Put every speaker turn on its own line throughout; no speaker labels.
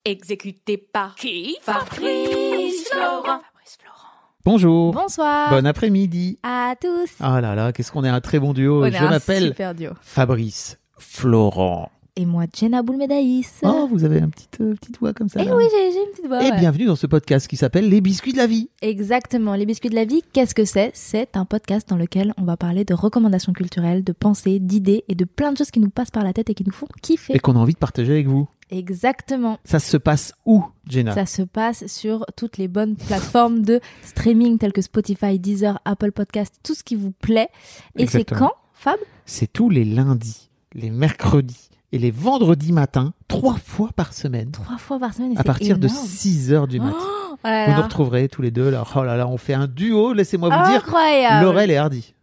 Exécuté par qui? Fabrice Florent.
Bonjour.
Bonsoir.
Bon après-midi.
À tous.
Ah là là, qu'est-ce qu'on est un très bon duo.
On est
Je
un
m'appelle
super duo.
Fabrice Florent.
Et moi, Jenna Boulmedaïs.
Oh, vous avez une petite voix comme ça.
Eh
là.
oui, j'ai une petite voix.
Et
ouais.
bienvenue dans ce podcast qui s'appelle Les Biscuits de la Vie.
Exactement. Les biscuits de la vie, qu'est-ce que c'est? C'est un podcast dans lequel on va parler de recommandations culturelles, de pensées, d'idées et de plein de choses qui nous passent par la tête et qui nous font kiffer.
Et qu'on a envie de partager avec vous.
Exactement.
Ça se passe où, Jenna?
Ça se passe sur toutes les bonnes plateformes de streaming telles que Spotify, Deezer, Apple Podcast, tout ce qui vous plaît. Et
Exactement.
c'est quand, Fab?
C'est tous les lundis, les mercredis et les vendredis matins, 3 fois par semaine.
3 fois par semaine. Et
À partir de
énorme.
6h du mat.
Oh là
Vous
là.
nous retrouverez tous les deux. Là. Oh là là, on fait un duo, laissez-moi vous dire.
Incroyable.
Laurel et Hardy.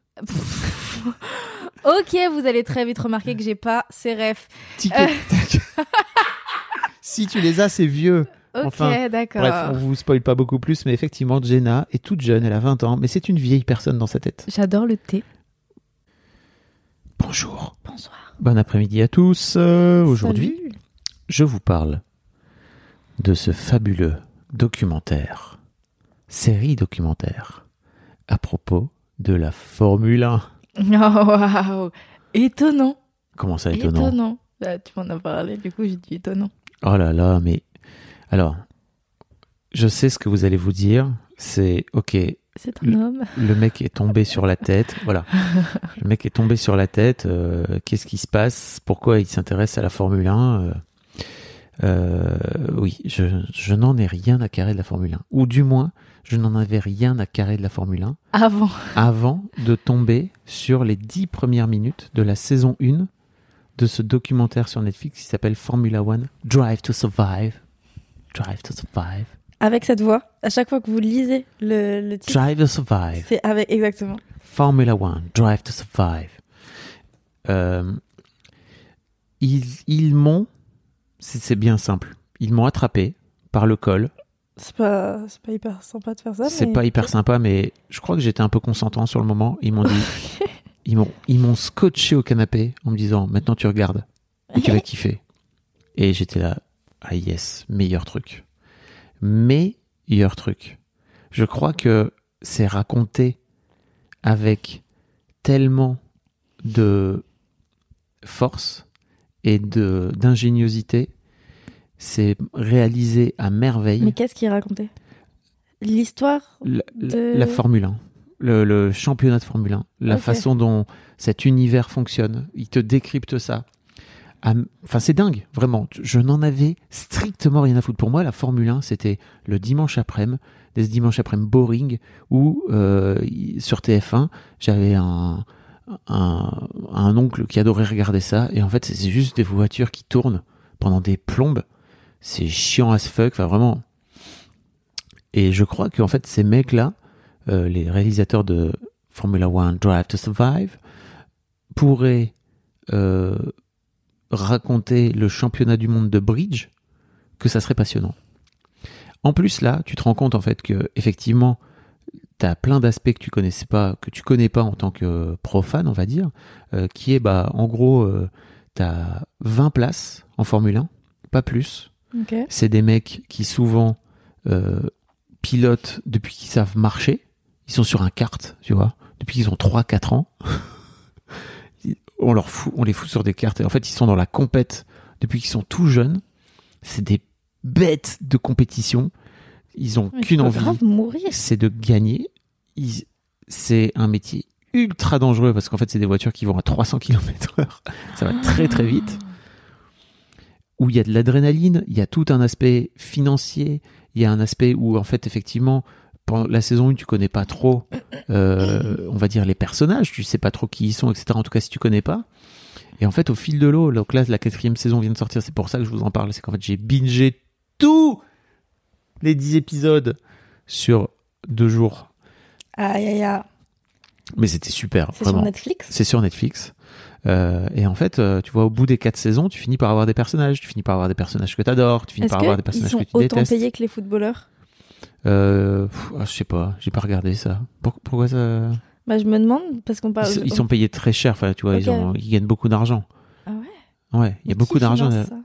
Ok, vous allez très vite remarquer que j'ai pas ces refs.
Tic et tac. Si tu les as, c'est vieux.
Ok,
Enfin,
d'accord.
Bref, on vous spoil pas beaucoup plus, mais effectivement, Jenna est toute jeune, elle a 20 ans, mais c'est une vieille personne dans sa tête.
J'adore le thé.
Bonjour.
Bonsoir.
Bon après-midi à tous. Aujourd'hui,
Salut.
je vous parle de ce fabuleux documentaire, série documentaire, à propos de la Formule 1.
Oh, waouh. Étonnant.
Comment ça, étonnant?
Bah, tu m'en as parlé, du coup, j'ai dit étonnant.
Oh là là, mais... Alors, je sais ce que vous allez vous dire, c'est, ok,
C'est un homme.
le mec est tombé sur la tête, voilà. Le mec est tombé sur la tête, qu'est-ce qui se passe? Pourquoi il s'intéresse à la Formule 1? Oui, je n'en ai rien à carrer de la Formule 1. Ou du moins, je n'en avais rien à carrer de la Formule 1 avant de tomber sur les 10 premières minutes de la saison 1 de ce documentaire sur Netflix qui s'appelle Formula One Drive to Survive. Drive to Survive.
Avec cette voix, à chaque fois que vous lisez le titre,
Drive to Survive.
c'est avec exactement.
Formula One, Drive to Survive. Ils m'ont, c'est bien simple, ils m'ont attrapé par le col.
C'est pas hyper sympa de faire ça.
C'est
mais...
pas hyper sympa, mais je crois que j'étais un peu consentant sur le moment. Ils m'ont dit, ils m'ont scotché au canapé en me disant, maintenant tu regardes et tu vas kiffer. Et j'étais là, ah yes, meilleur truc. Meilleur truc. Je crois que c'est raconté avec tellement de force et d'ingéniosité. C'est réalisé à merveille.
Mais qu'est-ce qu'il racontait? L'histoire
La Formule 1. Le championnat de Formule 1. La
Ok.
façon dont cet univers fonctionne. Il te décrypte ça. Enfin, c'est dingue, vraiment. Je n'en avais strictement rien à foutre. Pour moi, la Formule 1, c'était le dimanche après-midi, des dimanches après-midi boring, où sur TF1, j'avais un oncle qui adorait regarder ça. Et en fait, c'est juste des voitures qui tournent pendant des plombes. C'est chiant as fuck, enfin vraiment. Et je crois qu'en fait, ces mecs-là, les réalisateurs de Formula One Drive to Survive, pourraient raconter le championnat du monde de bridge, que ça serait passionnant. En plus, là, tu te rends compte en fait que effectivement, tu as plein d'aspects que tu connais pas en tant que profane, on va dire, qui est, en gros, tu as 20 places en Formule 1, pas plus.
Okay.
C'est des mecs qui souvent pilotent depuis qu'ils savent marcher. Ils sont sur un kart, tu vois, depuis qu'ils ont 3-4 ans. On les fout sur des cartes. Et en fait, ils sont dans la compète depuis qu'ils sont tout jeunes. C'est des bêtes de compétition. Ils ont qu'une envie,
mourir.
c'est de gagner. C'est un métier ultra dangereux parce qu'en fait, c'est des voitures qui vont à 300 km/h. Ça va très très vite. Où il y a de l'adrénaline, il y a tout un aspect financier, il y a un aspect où en fait, effectivement, pendant la saison 1, tu connais pas trop, on va dire, les personnages, tu sais pas trop qui ils sont, etc. En tout cas, si tu connais pas. Et en fait, au fil de l'eau, donc là, la 4e saison vient de sortir, c'est pour ça que je vous en parle, c'est qu'en fait, j'ai bingé tous les 10 épisodes sur 2 jours.
Aïe, aïe, aïe.
Mais c'était super,
C'est
vraiment.
sur Netflix?
C'est sur Netflix. Et en fait, tu vois, au bout des 4 saisons, tu finis par avoir des personnages. Tu finis par avoir des personnages que t'adores. Tu finis par avoir des personnages que tu
Est-ce qu'ils sont autant
détestes.
payés que les footballeurs?
Je sais pas, j'ai pas regardé ça. Pourquoi ça?
Bah, je me demande, parce qu'on parle...
Ils sont payés très cher, enfin, tu vois,
Ok.
ils gagnent beaucoup d'argent.
Ah ouais?
Ouais, il y a beaucoup d'argent.
finance ça?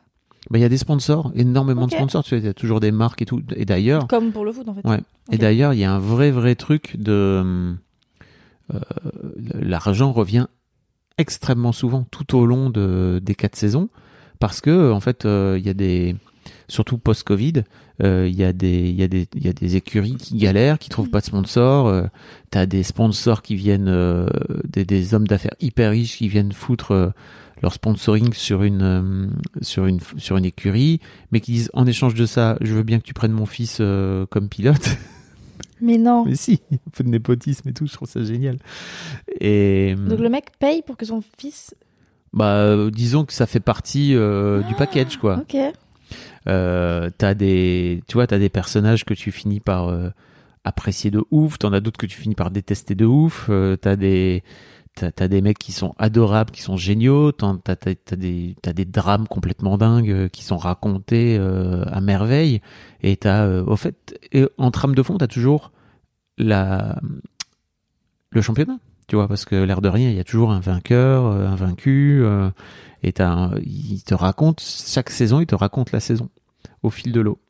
Bah, il y a des sponsors, énormément
Ok.
de sponsors. Tu sais, il y a toujours des marques et tout. Et d'ailleurs,
Comme pour le foot, en fait.
ouais. Et
Ok.
d'ailleurs, il y a un vrai truc de l'argent revient extrêmement souvent tout au long des 4 saisons parce que en fait, il y a des surtout post-Covid, il y a des écuries qui galèrent, qui trouvent pas de sponsors. T'as des sponsors qui viennent, des hommes d'affaires hyper riches qui viennent foutre leur sponsoring sur une écurie, mais qui disent en échange de ça, je veux bien que tu prennes mon fils comme pilote.
Mais non.
Mais si, un peu de népotisme et tout, je trouve ça génial. Et
Donc le mec paye pour que son fils.
disons que ça fait partie du package, quoi.
Ok.
T'as des personnages que tu finis par apprécier de ouf, t'en as d'autres que tu finis par détester de ouf. T'as des mecs qui sont adorables, qui sont géniaux. T'as des drames complètement dingues qui sont racontés à merveille. Et au fait, en trame de fond, t'as toujours le championnat. Tu vois, parce que l'air de rien, il y a toujours un vainqueur, un vaincu. Et il te raconte, chaque saison, il te raconte la saison au fil de l'eau.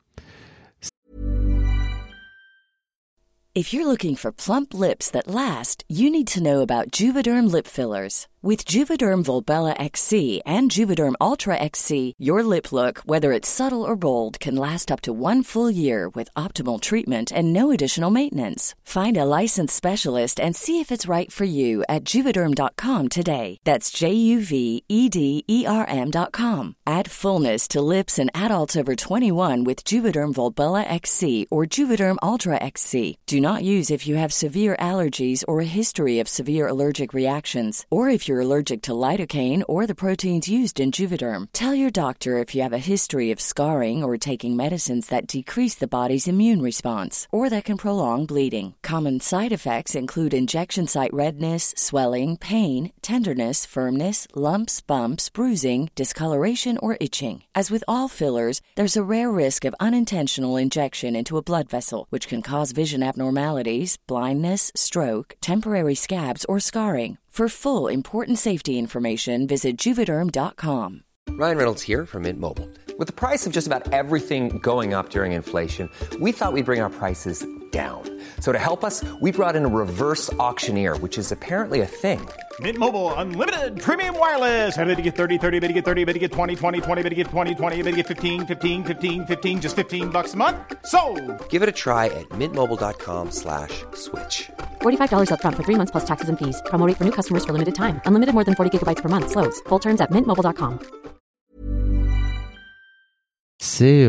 If you're looking for plump lips that last, you need to know about Juvederm lip fillers. With Juvederm Volbella XC and Juvederm Ultra XC, your lip look, whether it's subtle or bold, can last up to 1 full year with optimal treatment and no additional maintenance. Find a licensed specialist and see if it's right for you at Juvederm.com today. That's JUVEDERM.com. Add fullness to lips in adults over 21 with Juvederm Volbella XC or Juvederm Ultra XC. Do not use if you have severe allergies or a history of severe allergic reactions, or if you're allergic to lidocaine or the proteins used in Juvederm. Tell your doctor if you have a history of scarring or taking medicines that decrease the body's immune response or that can prolong bleeding. Common side effects include injection site redness, swelling, pain, tenderness, firmness, lumps, bumps, bruising, discoloration, or itching. As with all fillers, there's a rare risk of unintentional injection into a blood vessel, which can cause vision abnormalities, blindness, stroke, temporary scabs, or scarring. For full important safety information, visit Juvederm.com.
Ryan Reynolds here from Mint Mobile. With the price of just about everything going up during inflation, we thought we'd bring our prices down. So to help us, we brought in a reverse auctioneer, which is apparently a thing.
Mint Mobile Unlimited Premium Wireless. How to get 30, 30, bit to get 30, bit to get 20, 20, 20, bit to get 20, 20, bit to get 15, 15, 15, 15, just $15 a month? Sold!
Give it a try at mintmobile.com/switch.
$45 up front for 3 months plus taxes and fees. Promo rate for new customers for limited time. Unlimited more than 40 gigabytes per month. Slows full terms at mintmobile.com.
C'est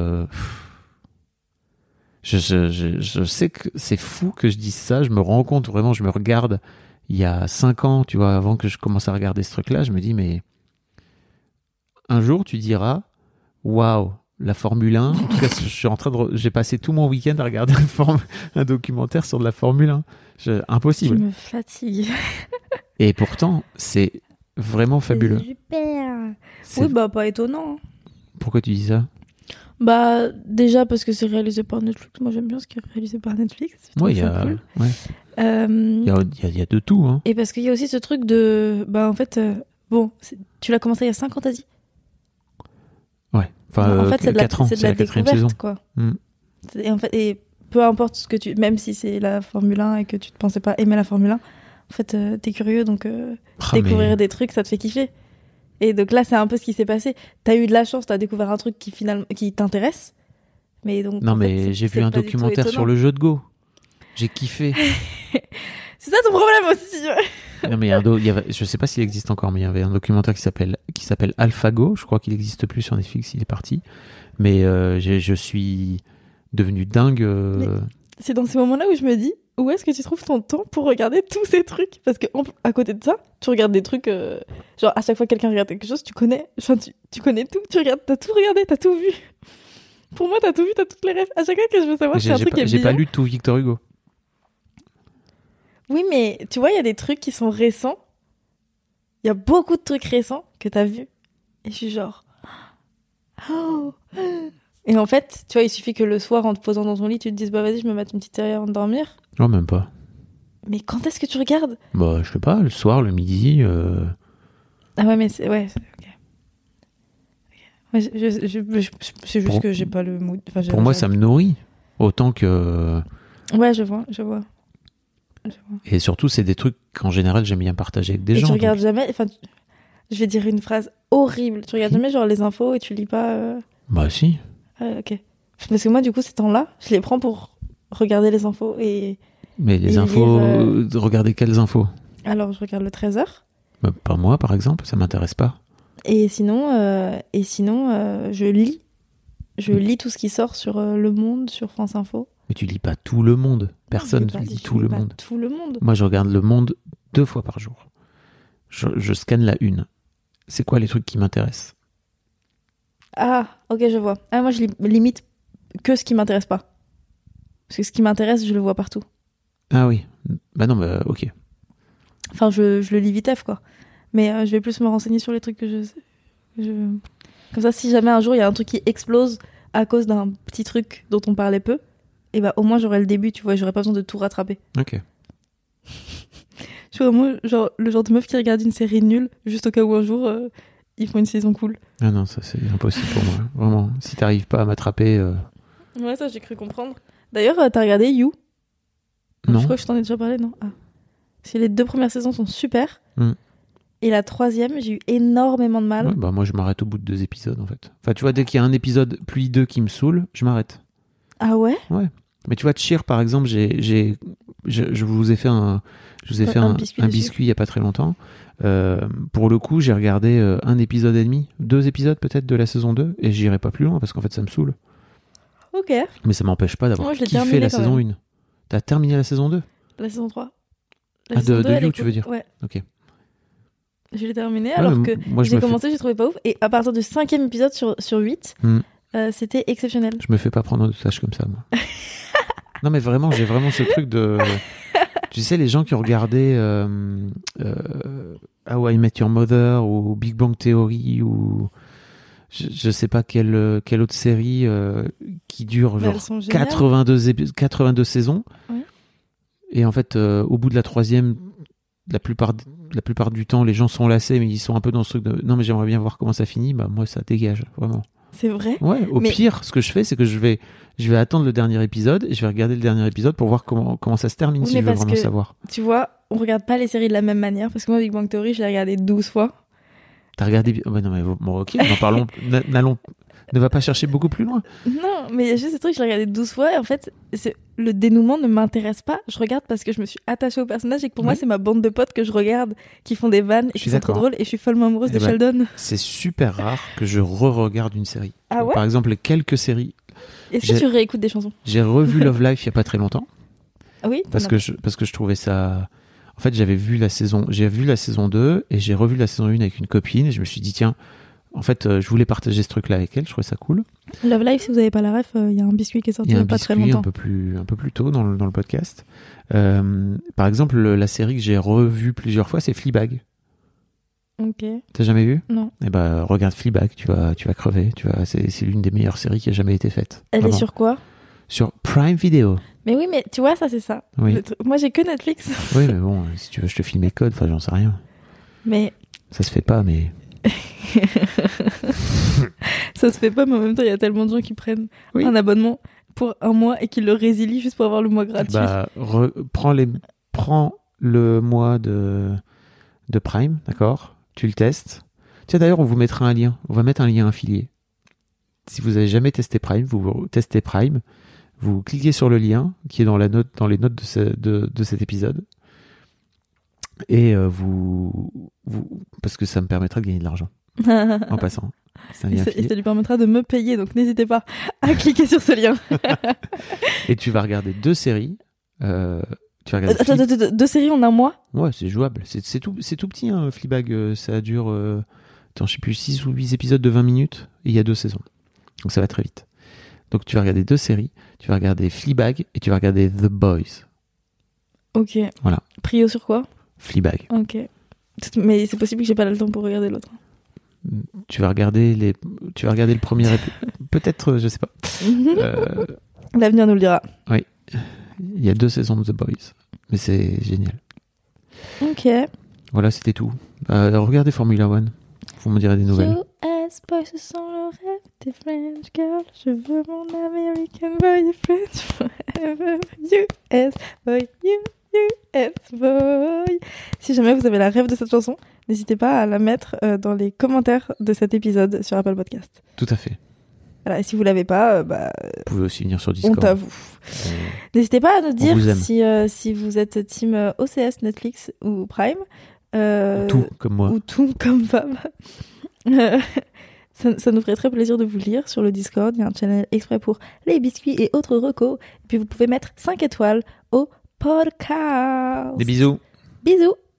je sais que c'est fou que je dise ça. Je me rends compte vraiment, je me regarde il y a 5 ans, tu vois, avant que je commence à regarder ce truc-là, je me dis mais un jour tu diras waouh, la Formule 1. En tout cas, j'ai passé tout mon week-end à regarder un documentaire sur de la Formule 1. Impossible.
Tu me fatigues.
Et pourtant, c'est vraiment fabuleux.
C'est super.
C'est-
Oui, bah pas étonnant.
Pourquoi tu dis ça?
Bah déjà parce que c'est réalisé par Netflix. Moi j'aime bien ce qui est réalisé par Netflix. Je trouve
Ouais, il y
ça
a
cool.
ouais. Il y a de tout, hein.
Et parce qu'il y a aussi ce truc de... Bah en fait, tu l'as commencé il y a 5 ans, t'as dit.
Ouais. Enfin,
En fait, c'est de la,
4 ans,
c'est de
c'est
la
la 4e saison.
découverte, quoi.
Mm.
Et peu importe ce que tu... Même si c'est la Formule 1 et que tu ne pensais pas aimer la Formule 1, en fait, t'es curieux, donc découvrir
mais-
des trucs, ça te fait kiffer. Et donc là, c'est un peu ce qui s'est passé. T'as eu de la chance, t'as découvert un truc qui t'intéresse. Mais donc,
Non,
en fait,
mais j'ai
c'est
vu un
pas du tout
documentaire sur
étonnant.
le jeu de Go. J'ai kiffé.
C'est ça ton problème aussi.
Non, mais je sais pas s'il existe encore, mais il y avait un documentaire qui s'appelle AlphaGo. Je crois qu'il n'existe plus sur Netflix, il est parti. Mais je suis devenu dingue.
C'est dans ces moments-là où je me dis, où est-ce que tu trouves ton temps pour regarder tous ces trucs? Parce que à côté de ça, tu regardes des trucs, genre à chaque fois que quelqu'un regarde quelque chose, tu connais, enfin, tu connais tout, t'as tout regardé, t'as tout vu. Pour moi, t'as tout vu, t'as toutes les rêves. À chaque fois que je veux savoir si un truc est
J'ai
bien.
pas lu tout Victor Hugo.
Oui, mais tu vois, il y a des trucs qui sont récents. Il y a beaucoup de trucs récents que t'as vus. Et je suis genre... Oh. Et en fait, tu vois, il suffit que le soir, en te posant dans ton lit, tu te dises, bah vas-y, je me mets une petite série avant de dormir.
Non, même pas.
Mais quand est-ce que tu regardes?
Bah, je sais pas, le soir, le midi.
Ah ouais, mais c'est... Ouais, ok. Ouais, c'est juste
Pour-
que j'ai pas le mood. Enfin,
Pour moi, ça me nourrit autant que.
Ouais, je vois.
Et surtout, c'est des trucs qu'en général, j'aime bien partager avec des
Et
gens.
tu regardes
donc-
jamais. Enfin, je vais dire une phrase horrible. Tu regardes jamais genre les infos et tu lis pas.
Bah, si.
Ok. Parce que moi, du coup, ces temps-là, je les prends pour regarder les infos et.
Mais les
Et
infos.
lire,
Regardez quelles infos.
Alors, je regarde le 13h.
Bah, pas moi, par exemple, ça m'intéresse pas.
Et sinon, je lis. Je lis tout ce qui sort sur Le Monde, sur France Info.
Mais tu lis pas tout le monde. Personne
Je
ne
lis pas-
lit
je
tout
lis
le
pas
monde.
Tout le monde.
Moi, je regarde Le Monde 2 fois par jour. Je scanne la une. C'est quoi les trucs qui m'intéressent?
Ah, ok, je vois. Ah, moi, je limite que ce qui m'intéresse pas. Parce que ce qui m'intéresse, je le vois partout.
Ah oui. Bah non, bah ok.
Enfin, je le lis vitef, quoi. Mais je vais plus me renseigner sur les trucs que Comme ça, si jamais un jour, il y a un truc qui explose à cause d'un petit truc dont on parlait peu, et bah au moins, j'aurai le début, tu vois, j'aurai pas besoin de tout rattraper.
Ok.
Je suis vraiment genre, le genre de meuf qui regarde une série nulle, juste au cas où un jour, ils font une saison cool.
Ah non, ça c'est impossible pour moi. Vraiment. Si t'arrives pas à m'attraper.
Ouais, ça, j'ai cru comprendre. D'ailleurs, t'as regardé You?
Non.
Je crois que je t'en ai déjà parlé, non? Ah. Parce que les 2 premières saisons sont super.
Mm.
Et la 3e, j'ai eu énormément de mal.
Ouais, bah moi je m'arrête au bout de 2 épisodes en fait. Enfin tu vois, dès qu'il y a un épisode plus 2 qui me saoule, je m'arrête.
Ah ouais?
Mais tu vois, Cheer par exemple, je vous ai fait un biscuit il y a pas très longtemps. Pour le coup, j'ai regardé 1 épisode et demi, 2 épisodes peut-être de la saison 2 et j'irai pas plus loin parce qu'en fait ça me saoule.
Ok.
Mais ça m'empêche pas d'avoir
Moi, je l'ai
kiffé
terminé
la
quand
saison
même.
1. T'as terminé la saison 2?
La saison 3.
Ah, de
elle
You,
est
tu
cool.
veux dire?
Ouais.
Ok.
Je l'ai terminé alors
mais
que
moi, je
j'ai
me fais-
commencé, j'ai trouvé pas ouf. Et à partir du 5e épisode sur 8,
Hmm.
c'était exceptionnel.
Je me fais pas prendre de tâches comme ça, moi. Non, mais vraiment, j'ai vraiment ce truc de. Tu sais, les gens qui ont regardé How I Met Your Mother ou Big Bang Theory ou. Je sais pas quelle autre série qui dure
Mais
genre
elles sont géniales.
82 saisons.
Ouais.
Et en fait, au bout de la 3e, la plupart du temps, les gens sont lassés, mais ils sont un peu dans ce truc de non, mais j'aimerais bien voir comment ça finit. Bah, moi, ça dégage, vraiment.
C'est vrai?
Ouais, au
Mais-
pire, ce que je fais, c'est que je vais attendre le dernier épisode et je vais regarder le dernier épisode pour voir comment ça se termine
Oui,
si
mais
je veux
parce
vraiment
que-
savoir.
Tu vois, on regarde pas les séries de la même manière. Parce que moi, Big Bang Theory, je l'ai regardé 12 fois.
T'as regardé. Ouais, non, mais bon, ok, n'en parlons. Ne va pas chercher beaucoup plus loin.
Non, mais il y a juste ce truc, je l'ai regardé 12 fois. Et en fait, le dénouement ne m'intéresse pas. Je regarde parce que je me suis attachée au personnage et que pour moi,
Ouais.
c'est ma bande de potes que je regarde, qui font des vannes et
Je suis
qui sont trop
d'accord.
drôles. Et je suis follement amoureuse
Eh
de
ben,
Sheldon.
C'est super rare que je re-regarde une série.
Ah ouais?
Par exemple, les quelques séries.
Est-ce que
j'ai-
tu réécoutes des chansons?
J'ai revu Love Life il y a pas très longtemps
Ah oui?
parce que je trouvais ça. En fait, j'ai vu la saison 2 et j'ai revu la saison 1 avec une copine et je me suis dit tiens, en fait, je voulais partager ce truc-là avec elle. Je trouvais ça cool.
Love Life, si vous n'avez pas la ref, il y a un biscuit qui est sorti
Il y a
il
un
n'y a pas très
biscuit
longtemps.
un peu plus tôt dans le podcast. Par exemple, la série que j'ai revue plusieurs fois, c'est Fleabag.
Ok.
T'as jamais vu?
Non.
Eh ben, regarde Fleabag, tu vas crever. C'est l'une des meilleures séries qui a jamais été faite.
Elle
Vraiment.
est sur quoi?
Sur Prime Video.
Mais oui, mais tu vois, ça, c'est ça.
Oui.
Moi, j'ai que Netflix.
Oui, mais bon, si tu veux, je te file mes codes. Enfin, j'en sais rien.
Mais
Ça se fait pas, mais
ça se fait pas, mais en même temps, il y a tellement de gens qui prennent
Oui.
un abonnement pour un mois et qui le résilient juste pour avoir le mois gratuit.
bah, prends le mois de Prime, d'accord? Tu le testes. Tiens, d'ailleurs, on vous mettra un lien. On va mettre un lien affilié. Si vous avez jamais testé Prime, vous testez Prime. Vous cliquez sur le lien qui est dans les notes de cet épisode. Et parce que ça me permettra de gagner de l'argent en passant. C'est un lien
Et
affilié.
ça lui permettra de me payer, donc n'hésitez pas à cliquer sur ce lien.
Et tu vas regarder 2 séries. Tu vas regarder
Attends, 2 séries en un mois?
Ouais, c'est jouable. C'est tout petit, hein, Fleabag. Ça dure, je sais plus, 6 ou 8 épisodes de 20 minutes. Et il y a 2 saisons. Donc ça va très vite. Donc tu vas regarder 2 séries. Tu vas regarder Fleabag et tu vas regarder The Boys.
Ok.
Voilà.
Prio sur quoi?
Fleabag.
Ok. Mais c'est possible que j'ai pas le temps pour regarder l'autre.
Tu vas regarder le premier peut-être, je sais pas.
L'avenir nous le dira.
Il y a 2 saisons de The Boys. Mais c'est génial.
Ok.
Voilà, c'était tout. Regardez Formula One. Vous me direz des nouvelles.
US boy, ce sont le rêve des French girls. Je veux mon American boy et French forever. US boy, US boy. Si jamais vous avez la rêve de cette chanson, n'hésitez pas à la mettre dans les commentaires de cet épisode sur Apple Podcast.
Tout à fait.
Voilà, et si vous l'avez pas,
Vous pouvez aussi venir sur Discord.
honte à vous. N'hésitez pas à nous dire
vous aime.
si vous êtes team OCS, Netflix ou Prime.
Tout comme moi.
Ou tout comme Fab. Ça nous ferait très plaisir de vous lire sur le Discord. Il y a un channel exprès pour les biscuits et autres recos. Et puis vous pouvez mettre 5 étoiles au podcast.
Des bisous.
Bisous.